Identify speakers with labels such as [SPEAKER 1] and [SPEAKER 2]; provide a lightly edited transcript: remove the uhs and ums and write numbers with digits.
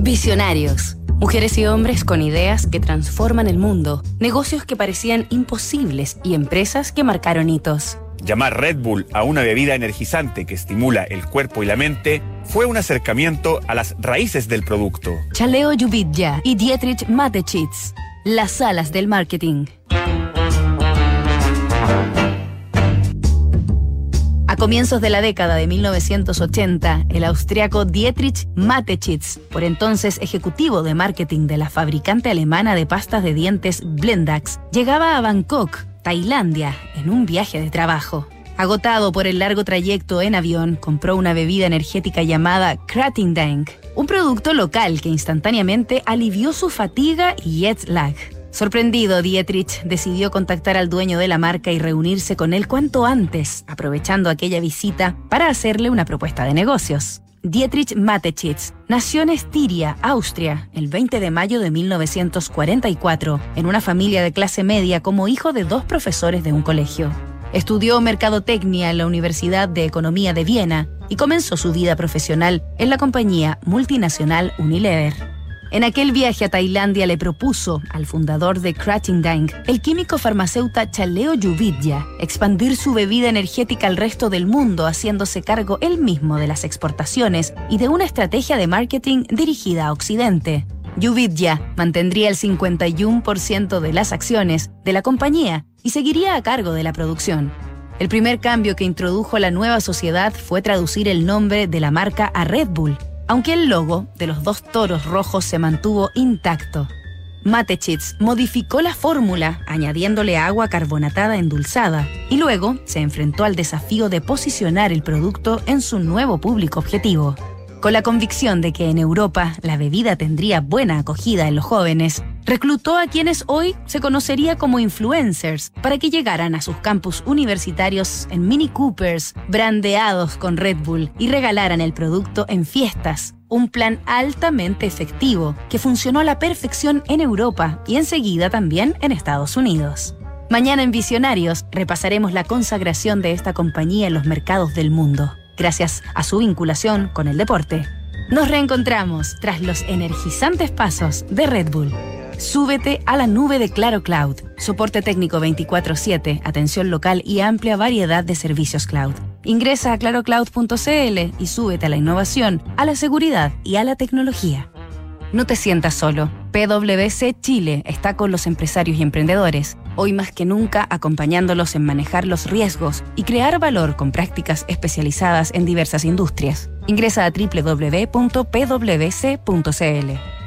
[SPEAKER 1] Visionarios. Mujeres y hombres con ideas que transforman el mundo, negocios que parecían imposibles y empresas que marcaron hitos.
[SPEAKER 2] Llamar Red Bull a una bebida energizante que estimula el cuerpo y la mente fue un acercamiento a las raíces del producto.
[SPEAKER 1] Chaleo Yuvidya y Dietrich Mateschitz, las alas del marketing. A comienzos de la década de 1980, el austriaco Dietrich Mateschitz, por entonces ejecutivo de marketing de la fabricante alemana de pastas de dientes Blendax, llegaba a Bangkok, Tailandia, en un viaje de trabajo. Agotado por el largo trayecto en avión, compró una bebida energética llamada Kratingdaeng, un producto local que instantáneamente alivió su fatiga y jet lag. Sorprendido, Dietrich decidió contactar al dueño de la marca y reunirse con él cuanto antes, aprovechando aquella visita para hacerle una propuesta de negocios. Dietrich Mateschitz nació en Estiria, Austria, el 20 de mayo de 1944, en una familia de clase media como hijo de 2 profesores de un colegio. Estudió mercadotecnia en la Universidad de Economía de Viena y comenzó su vida profesional en la compañía multinacional Unilever. En aquel viaje a Tailandia le propuso al fundador de Kratingdaeng, el químico farmacéutico Chaleo Yuvidya, expandir su bebida energética al resto del mundo, haciéndose cargo él mismo de las exportaciones y de una estrategia de marketing dirigida a Occidente. Yuvidya mantendría el 51% de las acciones de la compañía y seguiría a cargo de la producción. El primer cambio que introdujo la nueva sociedad fue traducir el nombre de la marca a Red Bull, aunque el logo de los 2 toros rojos se mantuvo intacto. Mateschitz modificó la fórmula añadiéndole agua carbonatada endulzada y luego se enfrentó al desafío de posicionar el producto en su nuevo público objetivo. Con la convicción de que en Europa la bebida tendría buena acogida en los jóvenes, reclutó a quienes hoy se conocería como influencers para que llegaran a sus campus universitarios en Mini Coopers, brandeados con Red Bull y regalaran el producto en fiestas. Un plan altamente efectivo que funcionó a la perfección en Europa y enseguida también en Estados Unidos. Mañana en Visionarios repasaremos la consagración de esta compañía en los mercados del mundo, gracias a su vinculación con el deporte. Nos reencontramos tras los energizantes pasos de Red Bull. Súbete a la nube de Claro Cloud. Soporte técnico 24/7, atención local y amplia variedad de servicios cloud. Ingresa a clarocloud.cl y súbete a la innovación, a la seguridad y a la tecnología. No te sientas solo. PwC Chile está con los empresarios y emprendedores, hoy más que nunca acompañándolos en manejar los riesgos y crear valor con prácticas especializadas en diversas industrias. Ingresa a www.pwc.cl.